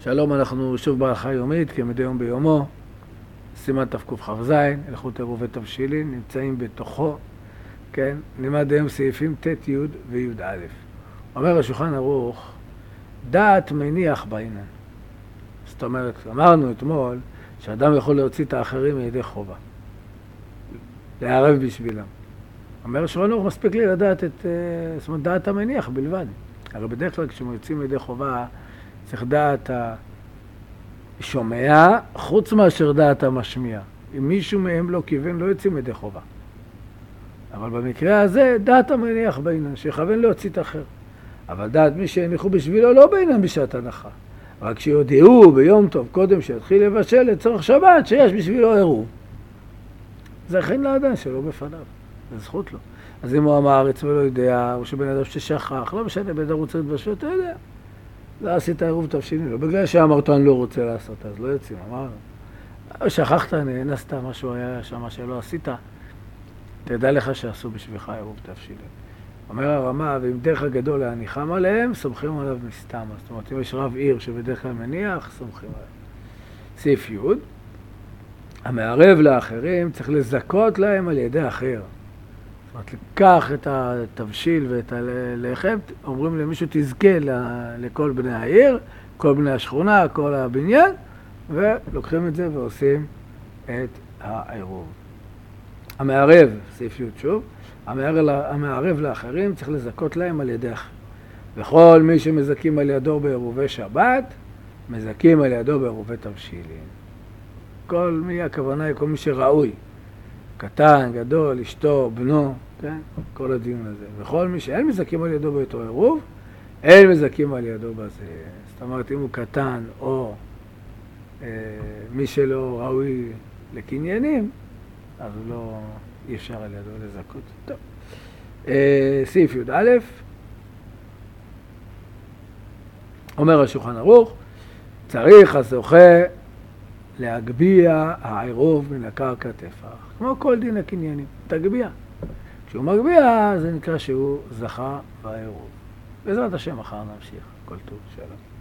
שלום, אנחנו שוב בהלכה יומית, כמדי יום ביומו, סימן תקכ"ז, הלכות עירובי תבשילין, נמצאים בתוכו, כן? נלמד היום סעיפים ט' י' וי"א. אומר השולחן ערוך, דעת מניח בעניין. זאת אומרת, אמרנו אתמול, שאדם יכול להוציא את האחרים מידי חובה, לערב בשבילם. אומר השולחן ערוך, מספיק לי לדעת זאת אומרת, דעת המניח בלבד. הרי בדרך כלל כשמוצאים מידי חובה, צריך דעת השומע, חוץ מאשר דעת המשמיע. אם מישהו מהם לא כיוון, לא יוצאים מידי חובה. אבל במקרה הזה, דעת המניח בעניין, שיכוון להוציא את אחר. אבל דעת מי שהניחו בשבילו לא בעניין בשעת הנחה. רק שיודעו ביום טוב קודם שיתחיל לבשל לצורך שבת, שיש בשבילו עירוב. זה הכין לאדם שלא בפניו, זה זכות לו. אז אם הוא אמר אצלו לא יודע, או שבן אדם ששכח, לא משנה, בן אדם רוצה לבשל, אתה יודע. לא עשית עירוב תבשילין, לא בגלל שאמרת אני לא רוצה לעשות, אז לא יוצאים, אמר. שכחת, נאנסת, משהו היה שם שלא עשית, תדע לך שעשו בשבילך עירוב תבשילין. אומר הרמה, ואם דרך הגדול להניחם עליהם, סומכים עליו מסתם. זאת אומרת, אם יש רב עיר שבדרך כלל מניח, סומכים עליהם. סעיף י' המערב לאחרים צריך לזכות להם על ידי אחר. זאת אומרת, לקח את התבשיל ואת הלחם, אומרים למישהו תזכה לכל בני העיר, כל בני השכונה, כל הבניין, ולוקחים את זה ועושים את העירוב. המערב, סעיף י' שוב, המערב לאחרים צריך לזכות להם על ידי אחר. וכל מי שמזכים על ידו בעירובי שבת, מזכים על ידו בעירובי תבשילין. כל מי הכוונה היא כל מי שראוי, קטן, גדול, אשתו, בנו, כן? כל הדיון הזה. וכל מי שאין מזכים על ידו באותו עירוב, אין מזכים על ידו בזה. זאת אומרת, אם הוא קטן או מי שלא ראוי לקניינים, אז לא אי אפשר על ידו לזכות. טוב. סעיף י"א אומר השולחן ערוך, צריך הזוכה להגביע העירוב מן הקרקע טפח, כמו כל דין הקניינים, תגביע. כשהוא מגביע זה נקרא שהוא זכה בעירוב. בעזרת השם מחר נמשיך, כל טוב, שלום.